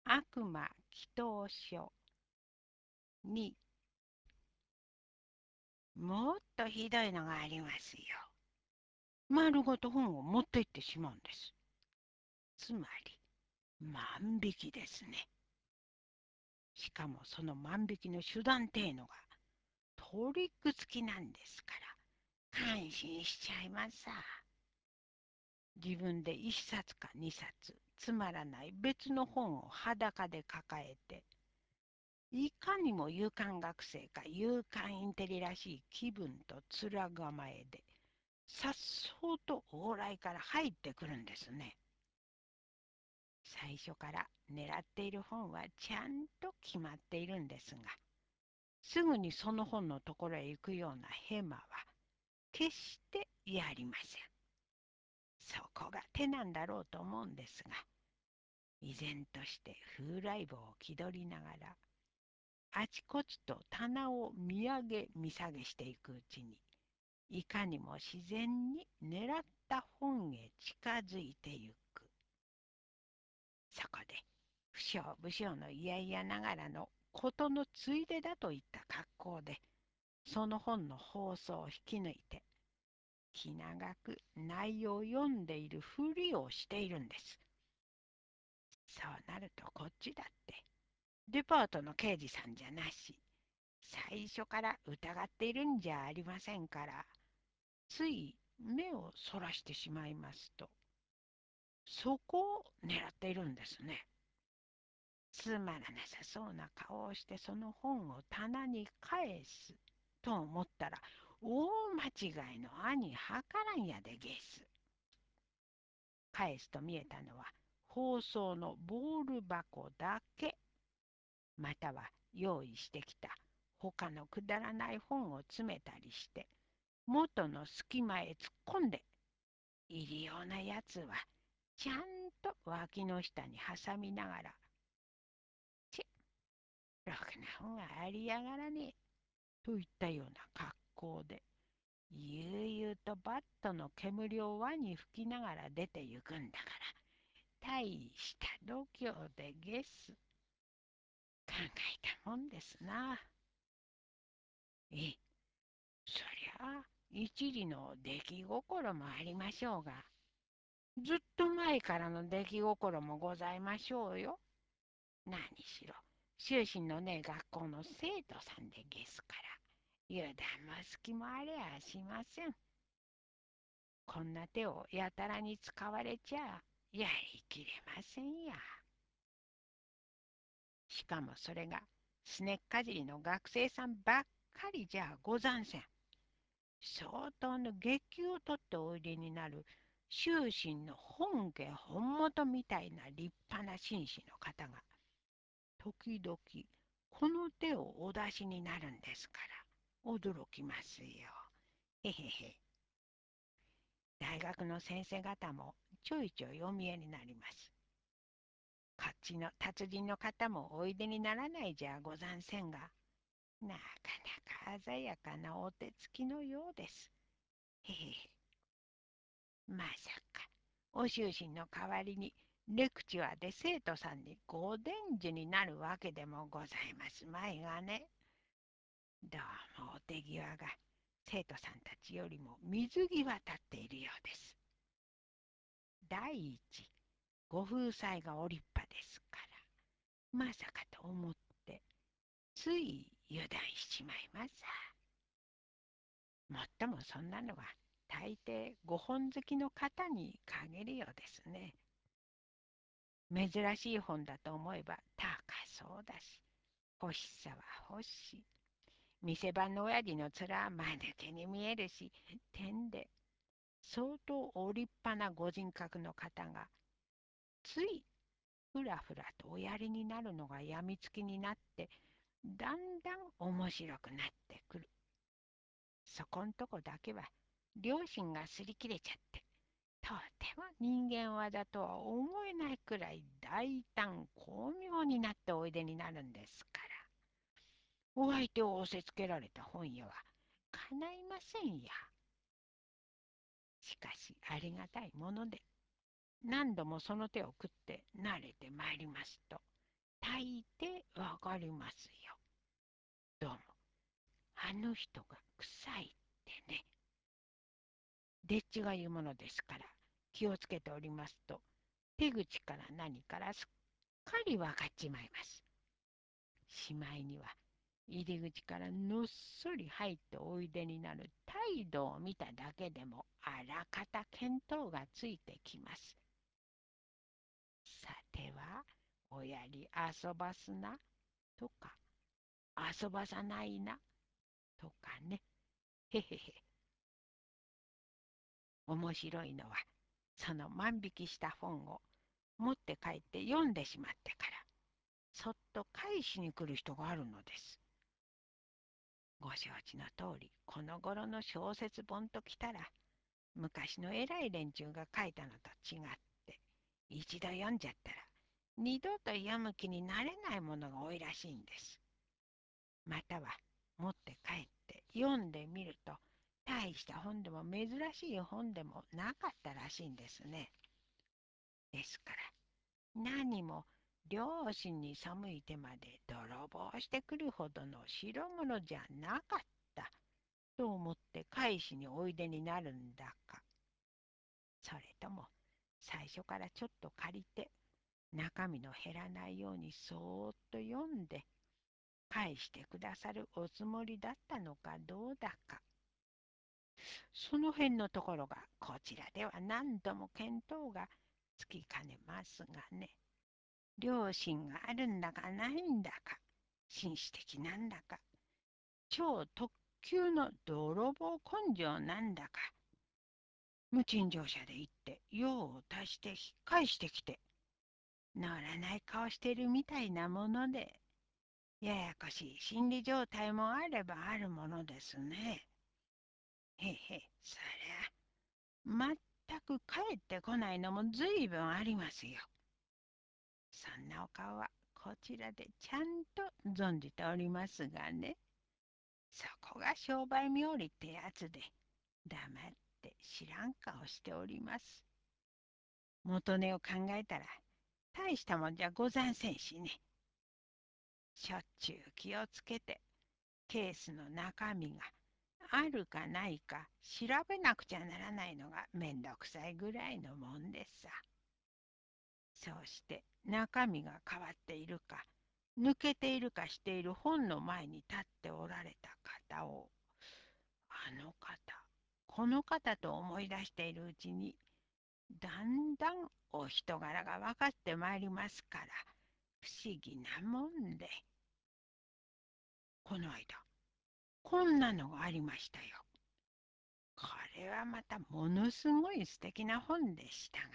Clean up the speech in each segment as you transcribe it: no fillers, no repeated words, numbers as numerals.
悪魔祈祷書にもっとひどいのがありますよ。丸ごと本を持って行ってしまうんです。つまり、万引きですね。しかもその万引きの手段っていうのがトリック付きなんですから、感心しちゃいますさ。自分で一冊か二冊、つまらない別の本を裸で抱えて、いかにも勇敢学生か勇敢インテリらしい気分と面構えで、さっそうと往来から入ってくるんですね。最初から狙っている本はちゃんと決まっているんですが、すぐにその本のところへ行くようなヘマは決してやりません。そこが手なんだろうと思うんですが、依然として風来坊を気取りながら、あちこちと棚を見上げ見下げしていくうちに、いかにも自然に狙った本へ近づいてゆく。そこで、不祥不祥のいやいやながらのことのついでだといった格好で、その本の放送を引き抜いて、気長く内容を読んでいるふりをしているんです。そうなるとこっちだって、デパートの刑事さんじゃなし、最初から疑っているんじゃありませんから、つい目をそらしてしまいますと、そこを狙っているんですね。つまらなさそうな顔をしてその本を棚に返すと思ったら、大間違いの兄はからんやでゲス。返すと見えたのは包装のボール箱だけ、または用意してきた他のくだらない本を詰めたりして、元の隙間へ突っ込んで、いるようなやつはちゃんと脇の下に挟みながら、ちろくな本がありやがらねえといったような格好で、悠々とバットの煙を輪に吹きながら出て行くんだから、大した度胸でゲス。考えたもんですな。え、そりゃあ、一時の出来心もありましょうが、ずっと前からの出来心もございましょうよ。何しろ、終身のねえ学校の生徒さんでゲスから、油断も隙もありゃしません。こんな手をやたらに使われちゃやりきれませんや。しかもそれがすねっかじりの学生さんばっかりじゃござんせん。相当の月給を取っておいでになる終身の本家本元みたいな立派な紳士の方が時々この手をお出しになるんですから驚きますよ。へへへ。大学の先生方もちょいちょいお見えになります。こっちの達人の方もおいでにならないじゃござんせんが、なかなか鮮やかなお手つきのようです。へへ。まさか、お修士の代わりにレクチュアで生徒さんにご伝授になるわけでもございますまいがね。どうもお手際が生徒さんたちよりも水際立っているようです。第一、ご夫妻がお立派ですから、まさかと思って、つい油断しちまいますさ。もっともそんなのは、大抵ご本好きの方に限るようですね。珍しい本だと思えば高そうだし、欲しさは欲しい。店番の親父の面は間抜けに見えるし、てんで、相当お立派なご人格の方が、ついふらふらとおやりになるのがやみつきになって、だんだん面白くなってくる。そこんとこだけは、両親が擦り切れちゃって、とても人間技とは思えないくらい大胆巧妙になっておいでになるんですから。お相手を押せつけられた本屋はかないませんや。しかしありがたいもので、何度もその手を食って慣れてまいりますと、 大抵わかりますよ。どうも、あの人が臭いってね。でっちが言うものですから、気をつけておりますと、手口から何からすっかりわかっちまいます。しまいには、入り口からのっそり入っておいでになる態度を見ただけでもあらかた見当がついてきます。さては、おやり遊ばすなとか、遊ばさないなとかね。へへへ。面白いのは、その万引きした本を持って帰って読んでしまってから、そっと返しに来る人があるのです。ご承知の通り、この頃の小説本ときたら、昔の偉い連中が書いたのと違って、一度読んじゃったら、二度と読む気になれないものが多いらしいんです。または、持って帰って読んでみると、大した本でも珍しい本でもなかったらしいんですね。ですから、何も両親に背いてまで泥棒してくるほどの代物じゃなかったと思って返しにおいでになるんだか、それとも最初からちょっと借りて中身の減らないようにそーっと読んで返してくださるおつもりだったのかどうだか、その辺のところがこちらでは何度も見当がつきかねますがね。良心があるんだかないんだか、紳士的なんだか、超特急の泥棒根性なんだか、無賃乗車で行って用を足して引っ返してきて、乗らない顔してるみたいなもので、ややこしい心理状態もあればあるものですね。へへ、そりゃ、全く帰ってこないのもずいぶんありますよ。そんなお顔はこちらでちゃんと存じておりますがね。そこが商売冥利ってやつで、黙って知らん顔しております。元値を考えたら、大したもんじゃござんせんしね。しょっちゅう気をつけて、ケースの中身があるかないか調べなくちゃならないのがめんどくさいぐらいのもんですさ。そうして中身が変わっているか、抜けているかしている本の前に立っておられた方を、あの方、この方と思い出しているうちに、だんだんお人柄が分かってまいりますから、不思議なもんで、この間、こんなのがありましたよ。これはまたものすごい素敵な本でしたが、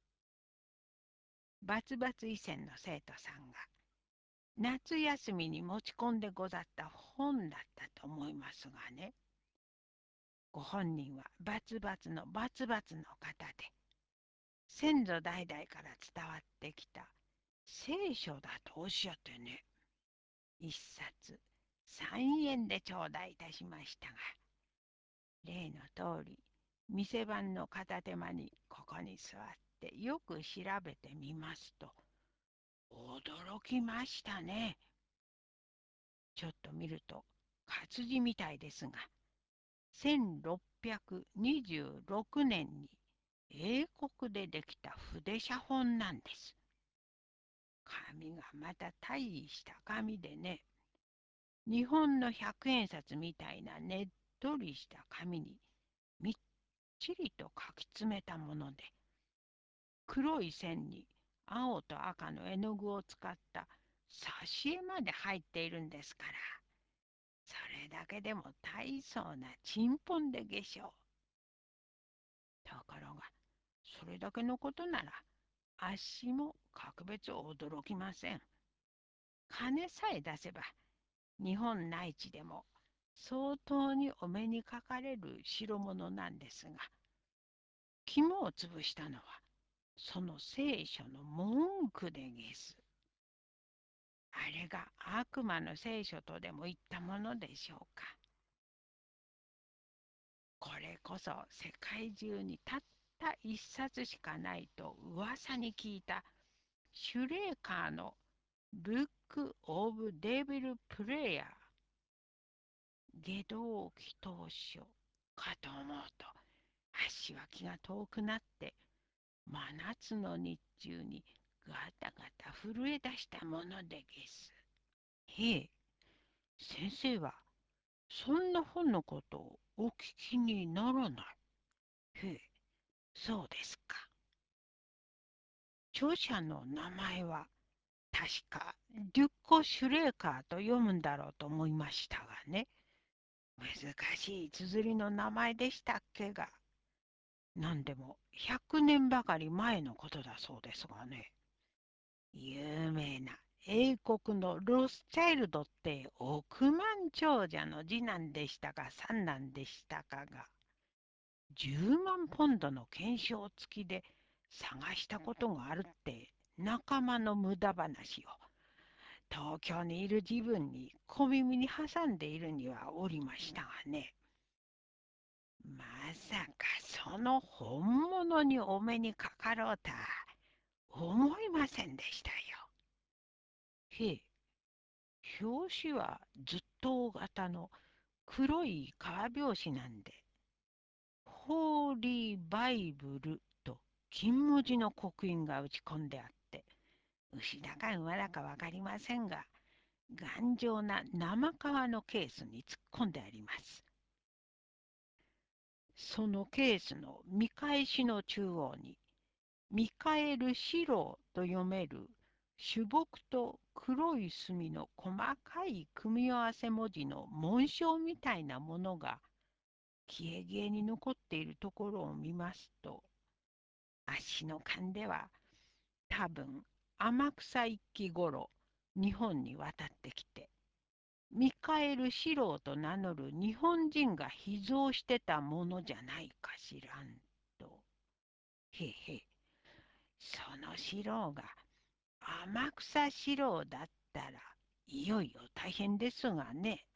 バツバツ以前の生徒さんが夏休みに持ち込んでござった本だったと思いますがね、ご本人はバツバツのバツバツの方で、先祖代々から伝わってきた聖書だとおっしゃってね、一冊3円で頂戴いたしましたが、例の通り、店番の片手間にここに座ってよく調べてみますと、驚きましたね。ちょっと見ると活字みたいですが、1626年に英国でできた筆写本なんです。紙がまた大した紙でね、日本の百円札みたいなねっとりした紙にみっちりと書き詰めたもので、黒い線に青と赤の絵の具を使った挿絵まで入っているんですから、それだけでも大層な珍本でげしょう。ところが、それだけのことなら、あっしも格別驚きません。金さえ出せば、日本内地でも相当にお目にかかれる代物なんですが、肝を潰したのは、その聖書の文句でげす。あれが悪魔の聖書とでも言ったものでしょうか。これこそ世界中にたった一冊しかないと噂に聞いたシュレーカーのブック・オブ・デビル・プレイヤー、下道祈祷書かと思うと、足は気が遠くなって、真夏の日中にガタガタ震え出したものでげす。へえ、先生はそんな本のことをお聞きにならない。へえ、そうですか。著者の名前は確かデュッコ・シュレーカーと読むんだろうと思いましたがね。難しい綴りの名前でしたっけが、何でも100年ばかり前のことだそうですがね。有名な英国のロスチャイルドって億万長者の次男でしたか三男でしたかが、10万ポンドの懸賞付きで探したことがあるって仲間の無駄話を東京にいる自分に小耳に挟んでいるにはおりましたがね。まさかその本物にお目にかかろうとは思いませんでしたよ。へえ、表紙はずっと型の黒い革表紙なんで、ホーリーバイブルと金文字の刻印が打ち込んであって、牛だか馬だかわかりませんが、頑丈な生革のケースに突っ込んであります。そのケースの見返しの中央に、ミカエル・シローと読める朱木と黒い墨の細かい組み合わせ文字の紋章みたいなものが消え消えに残っているところを見ますと、足の勘では多分天草一揆頃日本に渡ってきて、ミカエル・シローと名乗る日本人が秘蔵してたものじゃないかしらんと。へへ、そのシローが天草四郎だったらいよいよ大変ですがね。